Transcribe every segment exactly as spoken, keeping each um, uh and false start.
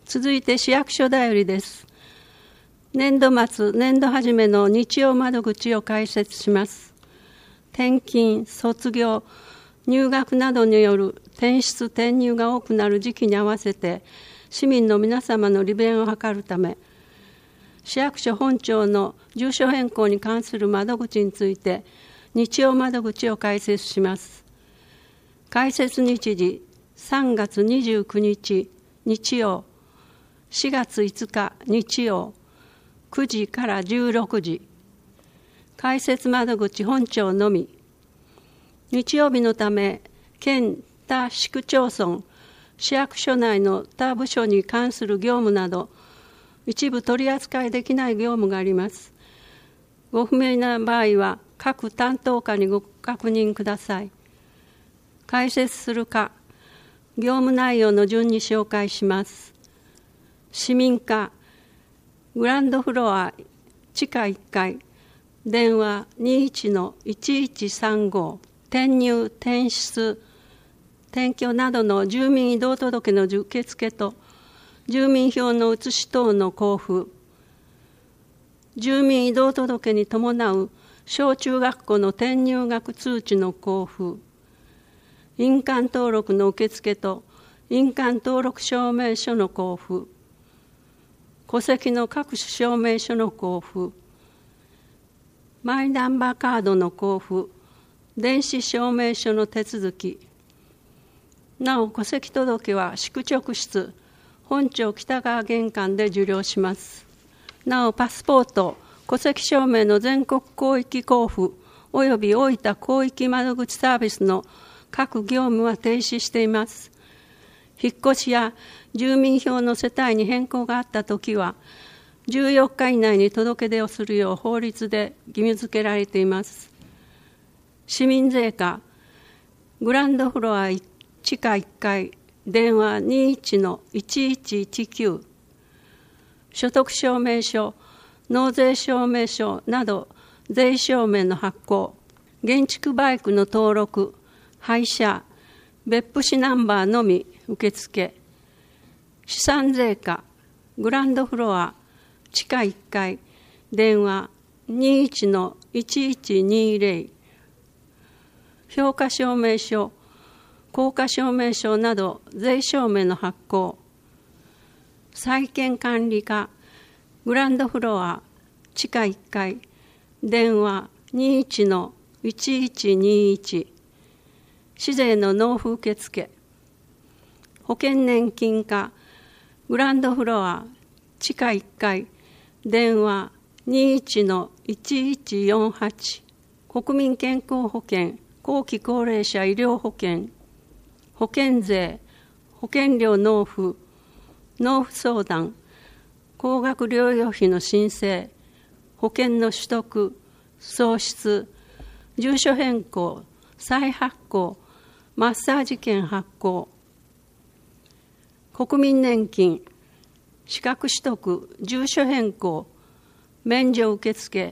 続いて市役所だよりです。年度末、年度始めの日曜窓口を開設します。転勤、卒業、入学などによる転出転入が多くなる時期に合わせて、市民の皆様の利便を図るため、市役所本庁の住所変更に関する窓口について、日曜窓口を開設します。開設日時、さんがつにじゅうくにち日曜、しがついつか日曜、くじからじゅうろくじ。開設窓口本庁のみ。日曜日のため、県他市区町村、市役所内の他部署に関する業務など、一部取り扱いできない業務があります。ご不明な場合は、各担当課にご確認ください。開設する課、業務内容の順に紹介します。市民課、グランドフロア地下いっかい、電話 にいちのいちいちさんご、転入、転出、転居などの住民移動届の受付と、住民票の写し等の交付、住民移動届に伴う小中学校の転入学通知の交付、印鑑登録の受付と印鑑登録証明書の交付、戸籍の各種証明書の交付、マイナンバーカードの交付、電子証明書の手続き、なお戸籍届は市区直室、本庁北側玄関で受領します。なおパスポート、戸籍証明の全国広域交付および大分広域窓口サービスの各業務は停止しています。引っ越しや住民票の世帯に変更があったときは、じゅうよっか以内に届け出をするよう法律で義務付けられています。市民税課、グランドフロア地下いっかい、電話 にいちのいちいちいちきゅう、所得証明書、納税証明書など税証明の発行、原築バイクの登録、廃車、別府市ナンバーのみ受付、資産税課、グランドフロア地下いっかい、電話 にいちのいちいちにぜろ、評価証明書、効果証明書など税証明の発行、債権管理課、グランドフロア地下いっかい、電話 にいちのいちいちにいち、市税の納付受付、保険年金課、グランドフロア地下いっかい、電話 にいちのいちいちよんはち、国民健康保険、後期高齢者医療保険、保険税、保険料納付、納付相談、高額療養費の申請、保険の取得、創出、住所変更、再発行、マッサージ券発行、国民年金、資格取得、住所変更、免除受付、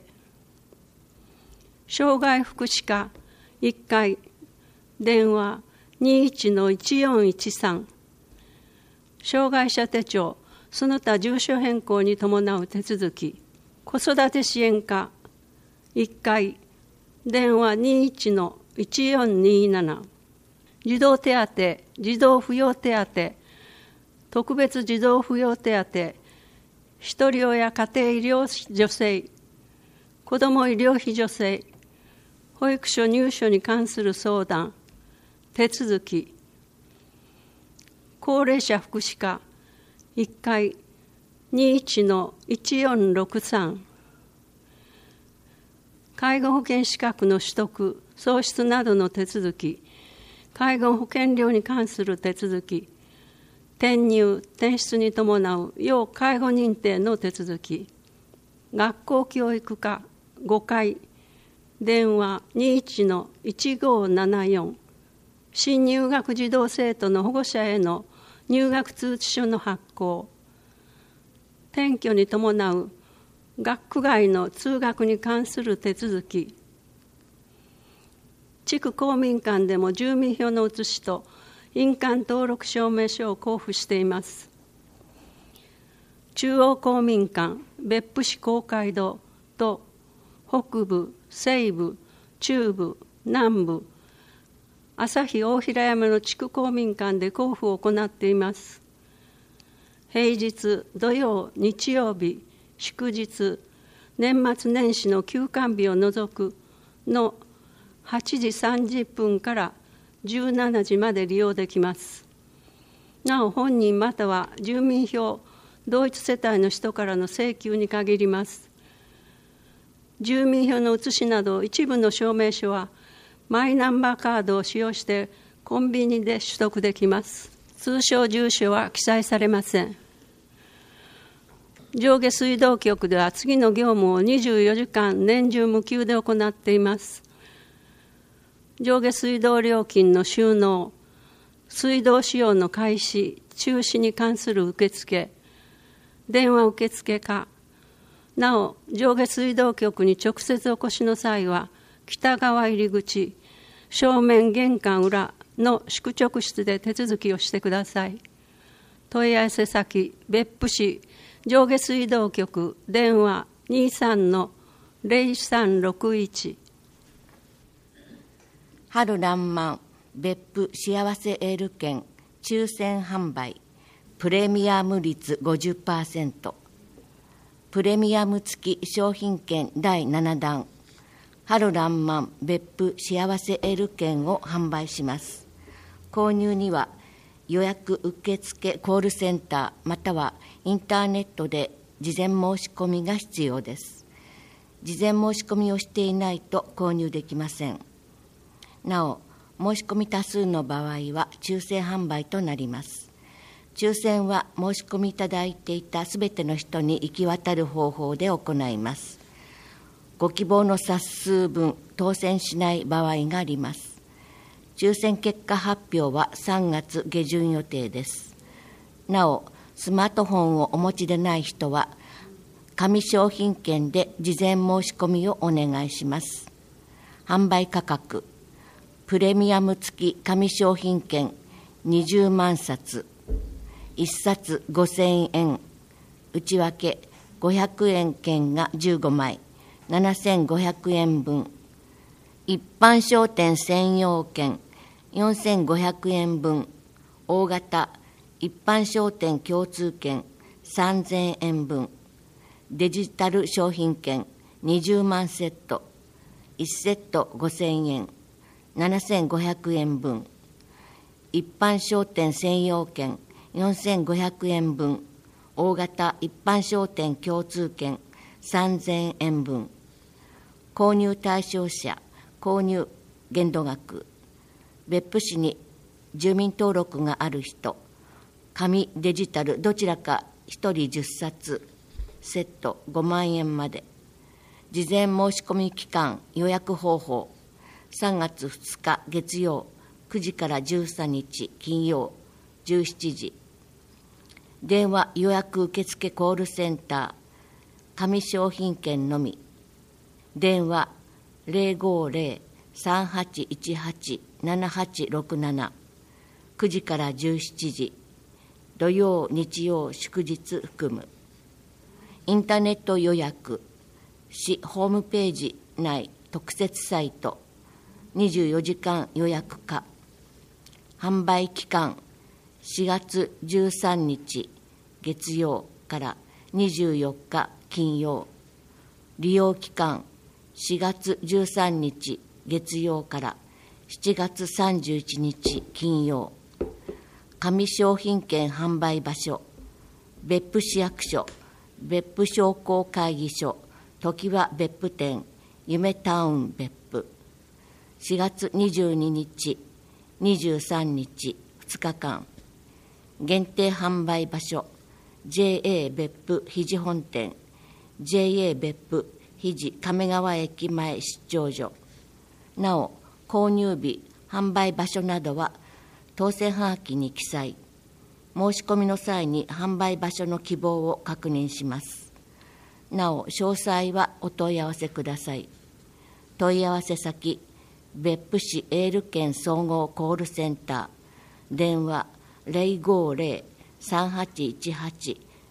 障害福祉課いっかい、電話 にいちのいちよんいちさん、障害者手帳、その他住所変更に伴う手続き、子育て支援課いっかい、電話 にいちのいちよんになな、児童手当、児童扶養手当、特別児童扶養手当、ひとり親家庭医療助成、子ども医療費助成、保育所入所に関する相談、手続き、高齢者福祉課いっかい にいちのいちよんろくさん、介護保険資格の取得、創出などの手続き、介護保険料に関する手続き、転入・転出に伴う要介護認定の手続き、学校教育課ごかい、電話 にいちのいちごななよん、新入学児童生徒の保護者への入学通知書の発行、転居に伴う学区外の通学に関する手続き、地区公民館でも住民票の写しと印鑑登録証明書を交付しています。 中央公民館別府市公会堂と北部、西部、中部、南部、旭大平山の地区公民館で交付を行っています。平日、土曜、日曜日、祝日、年末年始の休館日を除くのはちじさんじゅっぷんからじゅうしちじまで利用できます。なお、本人または住民票同一世帯の人からの請求に限ります。住民票の写しなど一部の証明書はマイナンバーカードを使用してコンビニで取得できます。通称住所は記載されません。上下水道局では次の業務をにじゅうよじかん年中無休で行っています。上下水道料金の収納、水道使用の開始、中止に関する受付、電話受付か、なお、上下水道局に直接お越しの際は、北側入り口、正面玄関裏の宿直室で手続きをしてください。問い合わせ先、別府市上下水道局、電話 にさんのゼロさんろくいち。 春らんまん別府幸せエール券抽選販売、プレミアム率 ごじゅっパーセント、プレミアム付き商品券だいなな弾、春らんまん別府幸せエール券を販売します。購入には予約受付コールセンターまたはインターネットで事前申し込みが必要です。事前申し込みをしていないと購入できません。なお、申し込み多数の場合は抽選販売となります。抽選は申し込みいただいていたすべての人に行き渡る方法で行います。ご希望の冊数分当選しない場合があります。抽選結果発表はさんがつ下旬予定です。なお、スマートフォンをお持ちでない人は、紙商品券で事前申し込みをお願いします。販売価格、プレミアム付き紙商品券にじゅうまんさつ、いっさつごせんえん、内訳ごひゃくえん券がじゅうごまい、ななせんごひゃくえんぶん、一般商店専用券よんせんごひゃくえんぶん、大型一般商店共通券さんぜんえんぶん、デジタル商品券にじゅうまんセット、いちセットごせんえん、ななせんごひゃくえんぶん、一般商店専用券よんせんごひゃくえんぶん、大型一般商店共通券さんぜんえんぶん、購入対象者、購入限度額、別府市に住民登録がある人、紙デジタルどちらかひとりじゅっさつ、セットごまんえんまで。事前申し込み期間、予約方法、さんがつふつか月曜くじからじゅうさんにち金曜じゅうしちじ。電話予約受付コールセンター、紙商品券のみ。電話ゼロごゼロ さんはちいちはち ななはちろくなな、くじからじゅうしちじ、土曜、日曜、祝日含む。インターネット予約、市ホームページ内特設サイト、にじゅうよじかん予約可。販売期間、しがつじゅうさんにち月曜からにじゅうよっか金曜。利用期間、しがつじゅうさんにち月曜からしちがつさんじゅういちにち金曜。紙商品券販売場所、別府市役所、別府商工会議所、常盤別府店、夢タウン別府。しがつにじゅうににち、にじゅうさんにちふつかかん。限定販売場所、ジェーエー 別府肘本店、ジェーエー 別府肘亀川駅前出張所。なお、購入日、販売場所などは当選はがきに記載。申し込みの際に販売場所の希望を確認します。なお、詳細はお問い合わせください。問い合わせ先、別府市エール券総合コールセンター、電話ゼロごゼロ さんはちいちはち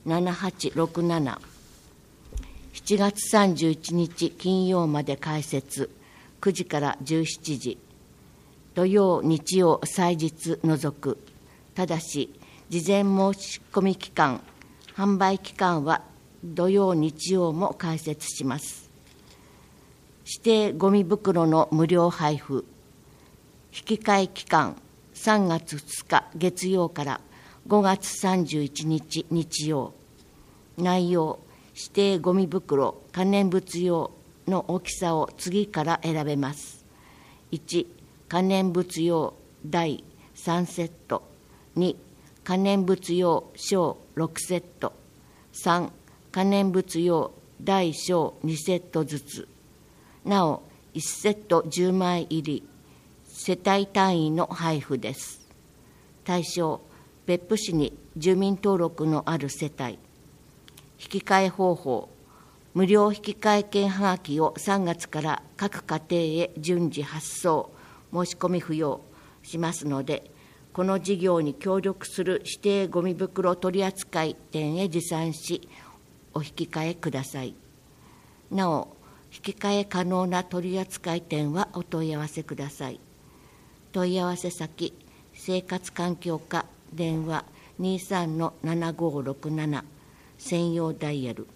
ななはちろくなな、しちがつさんじゅういちにち金曜まで開設、くじからじゅうしちじ、土曜、日曜、祭日除く。ただし、事前申し込み期間、販売期間は土曜、日曜も開設します。指定ゴミ袋の無料配布、引き換え期間、さんがつふつか月曜からごがつさんじゅういちにち日曜。内容、指定ゴミ袋、可燃物用の大きさを次から選べます。いち、可燃物用だいさんセット。に、可燃物用小ろくセット。さん、可燃物用大小にセットずつ。なお、いちセットじゅうまい入り、世帯単位の配布です。対象、別府市に住民登録のある世帯。引き換え方法、無料引き換え券はがきをさんがつから各家庭へ順次発送、申し込み不要しますので、この事業に協力する指定ゴミ袋取扱店へ持参し、お引き換えください。なお、引き換え可能な取扱店はお問い合わせください。問い合わせ先、生活環境課、電話 にさんのななごろくなな、専用ダイヤル。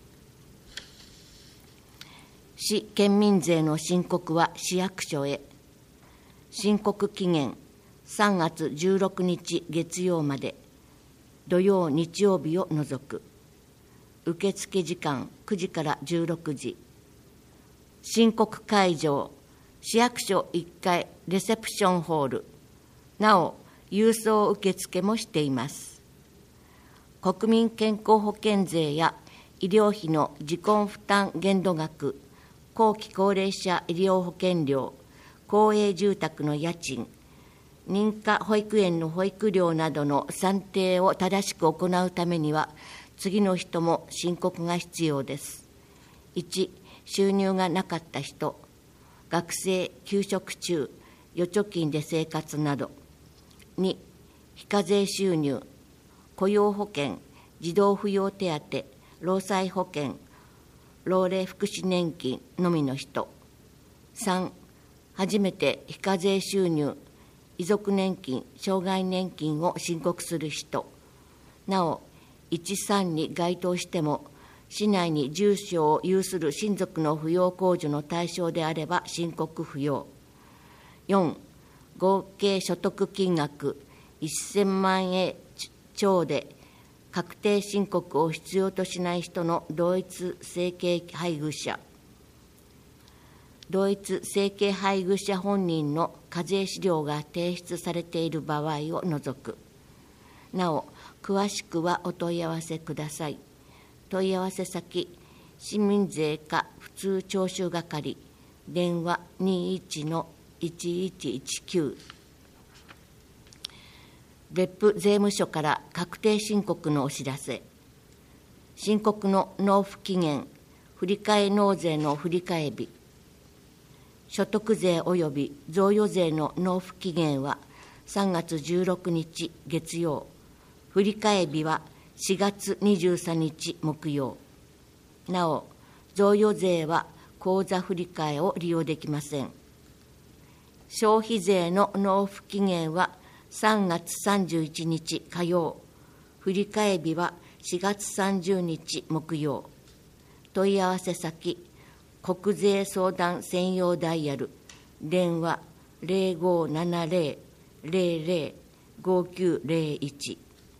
市県民税の申告は市役所へ。申告期限、さんがつじゅうろくにち月曜まで、土曜、日曜日を除く。受付時間くじからじゅうろくじ。申告会場、市役所いっかいレセプションホール。なお、郵送受付もしています。国民健康保険税や医療費の自己負担限度額、後期高齢者医療保険料、公営住宅の家賃、認可保育園の保育料などの算定を正しく行うためには、次の人も申告が必要です。いち、収入がなかった人、学生、休職中、預貯金で生活など。に、非課税収入、雇用保険、児童扶養手当、労災保険、老齢福祉年金のみの人。さん、初めて非課税収入、遺族年金、障害年金を申告する人。なお、いちさんに該当しても、市内に住所を有する親族の扶養控除の対象であれば申告不要。よん、合計所得金額せんまんえん超で確定申告を必要としない人の同一生計配偶者。同一生計配偶者本人の課税資料が提出されている場合を除く。なお、詳しくはお問い合わせください。問い合わせ先、市民税課普通徴収係、電話 にいちのいちいちいちきゅう。別府税務署から確定申告のお知らせ。申告の納付期限、振替納税の振替日。所得税及び贈与税の納付期限はさんがつじゅうろくにち月曜。振替日はしがつにじゅうさんにち木曜。なお、贈与税は口座振替を利用できません。消費税の納付期限はさんがつさんじゅういちにち火曜。振替日はしがつさんじゅうにち木曜。問い合わせ先、国税相談専用ダイヤル、電話 ゼロごななゼロ ゼロゼロ ごきゅうゼロいち。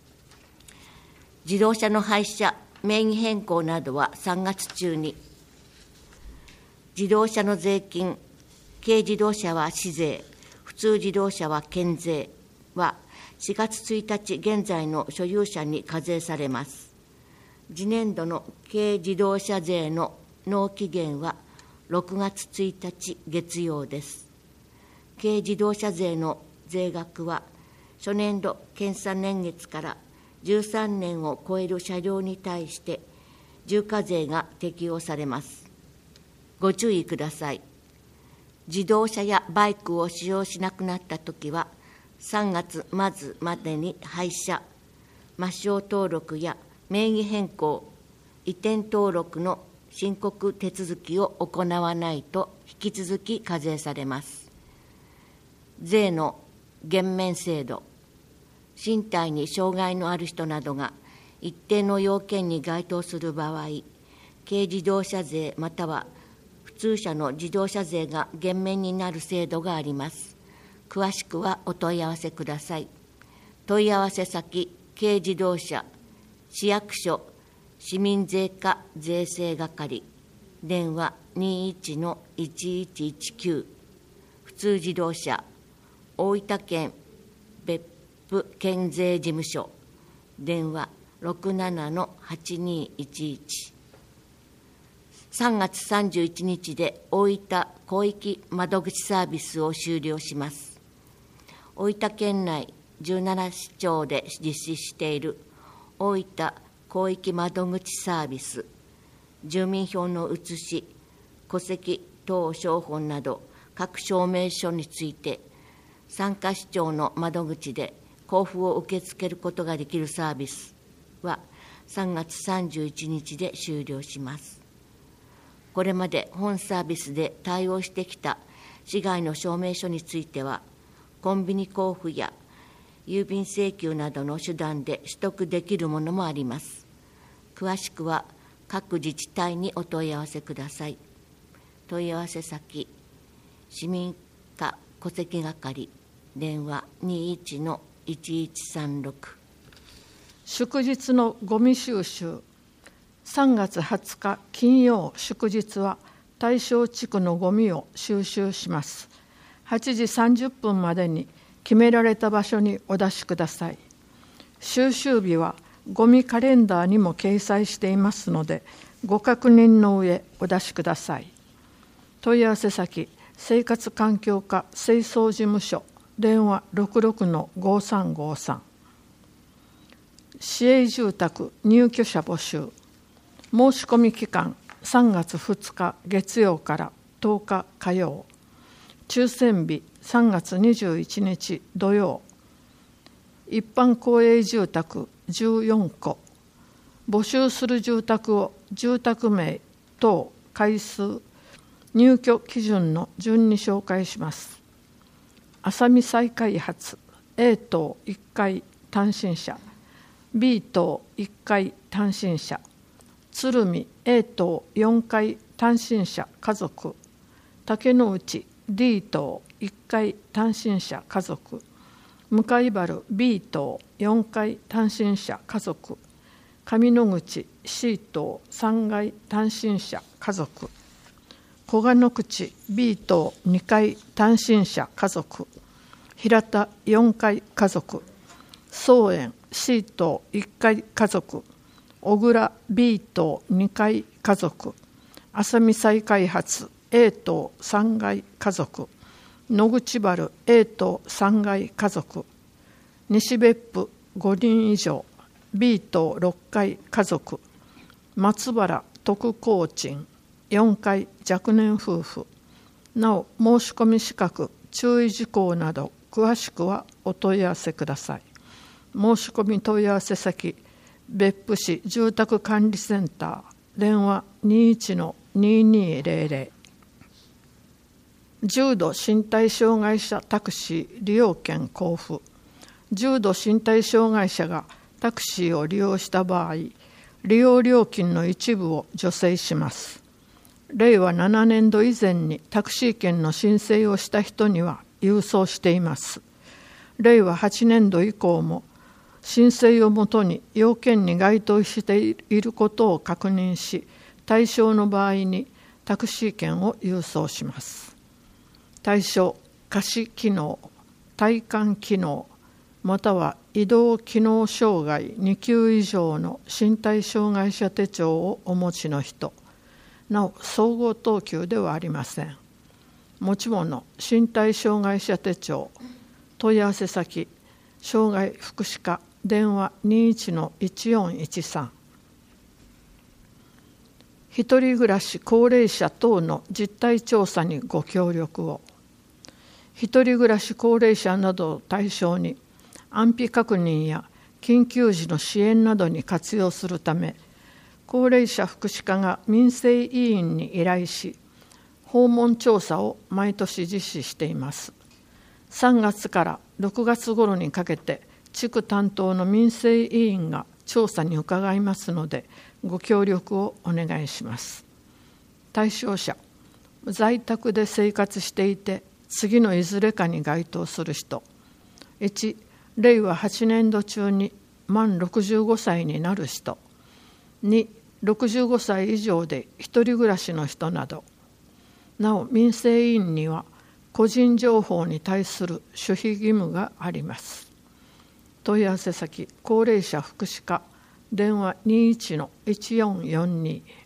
自動車の廃車、名義変更などはさんがつ中に。自動車の税金、軽自動車は市税、普通自動車は県税はしがつついたち現在の所有者に課税されます。次年度の軽自動車税の納期限はろくがつついたち月曜です。軽自動車税の税額は初年度検査年月からじゅうさんねんを超える車両に対して重課税が適用されます。ご注意ください。自動車やバイクを使用しなくなったときはさんがつまつまでに廃車、抹消登録や名義変更、移転登録の申告手続きを行わないと引き続き課税されます。税の減免制度、身体に障害のある人などが一定の要件に該当する場合、軽自動車税または普通車の自動車税が減免になる制度があります。詳しくはお問い合わせください。問い合わせ先、軽自動車、市役所、市民税課税制係、電話 にじゅういちのいちいちいちきゅう、普通自動車、大分県別府県税事務所、電話ろくななのはちにいちいち。さんがつさんじゅういちにちで大分広域窓口サービスを終了します。大分県内じゅうななしちょうで実施している大分広域窓口サービス、住民票の写し、戸籍等証本など各証明書について、参加市町の窓口で交付を受け付けることができるサービスはさんがつさんじゅういちにちで終了します。これまで本サービスで対応してきた市外の証明書については、コンビニ交付や郵便請求などの手段で取得できるものもあります。詳しくは各自治体にお問い合わせください。問い合わせ先、市民課戸籍係、電話 にじゅういちのいちいちさんろく。 祝日のゴミ収集。さんがつはつか金曜祝日は大正地区のゴミを収集します。はちじさんじゅっぷんまでに決められた場所にお出しください。収集日はゴミカレンダーにも掲載していますので、ご確認の上お出しください。問い合わせ先、生活環境課清掃事務所、電話 ろくろくのごさんごさん。市営住宅入居者募集。申し込み期間さんがつふつか月曜からとおか火曜。抽選日さんがつにじゅういちにち土曜。一般公営住宅じゅうよんこ。募集する住宅を住宅名等階数入居基準の順に紹介します。浅見再開発 A 棟いっかい単身者、 B 棟いっかい単身者、鶴見 A 棟よんかい単身者家族、竹之内 D 棟いっかい単身者家族、向原 B 棟よんかい単身者家族、上野口 C 棟さんがい単身者家族、小鹿野口 B 棟にかい単身者家族、平田よんかい家族、草園 C 棟いっかい家族、小倉 B 棟にかい家族、浅見再開発 A 棟さんがい家族、野口原 A 棟さんがい家族、西別府ごにん以上 B 棟ろっかい家族、松原徳工賃よんかい若年夫婦。なお申し込み資格注意事項など詳しくはお問い合わせください。申し込み問い合わせ先、別府市住宅管理センター、電話 にじゅういちのにじゅうにぜろぜろ。重度身体障害者タクシー利用券交付。重度身体障害者がタクシーを利用した場合、利用料金の一部を助成します。れいわななねんど以前にタクシー券の申請をした人には郵送しています。れいわはちねんど以降も申請をもとに要件に該当していることを確認し、対象の場合にタクシー券を郵送します。対象、下肢機能、体幹機能、または移動機能障害にきゅう以上の身体障害者手帳をお持ちの人。なお、総合等級ではありません。持ち物、身体障害者手帳、問い合わせ先、障害福祉課、電話 にじゅういちのいちよんいちさん。一人暮らし高齢者等の実態調査にご協力を。一人暮らし高齢者などを対象に安否確認や緊急時の支援などに活用するため、高齢者福祉課が民生委員に依頼し、訪問調査を毎年実施しています。さんがつからろくがつ頃にかけて、地区担当の民生委員が調査に伺いますので、ご協力をお願いします。対象者、在宅で生活していて、次のいずれかに該当する人。いち、れいわはちねんど中に満ろくじゅうごさいになる人。に、ろくじゅうごさい以上で一人暮らしの人など。なお、民生委員には個人情報に対する守秘義務があります。問い合わせ先、高齢者福祉課、電話 にじゅういちのいちよんよんに。